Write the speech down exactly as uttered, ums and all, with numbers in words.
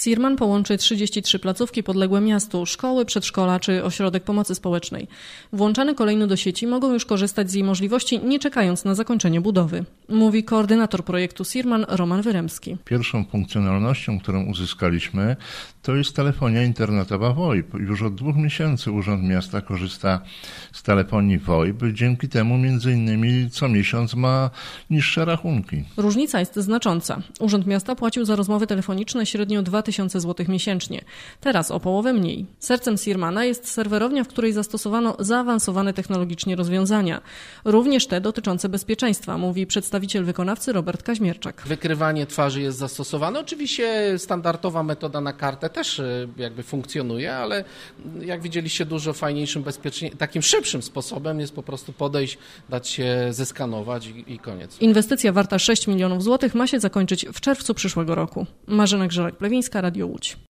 Sirman połączy trzydzieści trzy placówki podległe miastu, szkoły, przedszkola czy ośrodek pomocy społecznej. Włączane kolejno do sieci mogą już korzystać z jej możliwości, nie czekając na zakończenie budowy. Mówi koordynator projektu Sirman Roman Wyremski. Pierwszą funkcjonalnością, którą uzyskaliśmy, to jest telefonia internetowa VoIP. Już od dwóch miesięcy Urząd Miasta korzysta z telefonii VoIP. Dzięki temu między innymi co miesiąc ma niższe rachunki. Różnica jest znacząca. Urząd Miasta płacił za rozmowy telefoniczne średnio dwa tysiące złotych miesięcznie. Teraz o połowę mniej. Sercem Sirmana jest serwerownia, w której zastosowano zaawansowane technologicznie rozwiązania. Również te dotyczące bezpieczeństwa, mówi przedstawiciel wykonawcy Robert Kaźmierczak. Wykrywanie twarzy jest zastosowane. Oczywiście standardowa metoda na kartę też jakby funkcjonuje, ale jak widzieliście, dużo fajniejszym, bezpieczniejszym, takim szybszym sposobem jest po prostu podejść, dać się zeskanować i, i koniec. Inwestycja warta sześć milionów złotych ma się zakończyć w czerwcu przyszłego roku. Marzena Grzelak-Plewińska, Radio Łódź.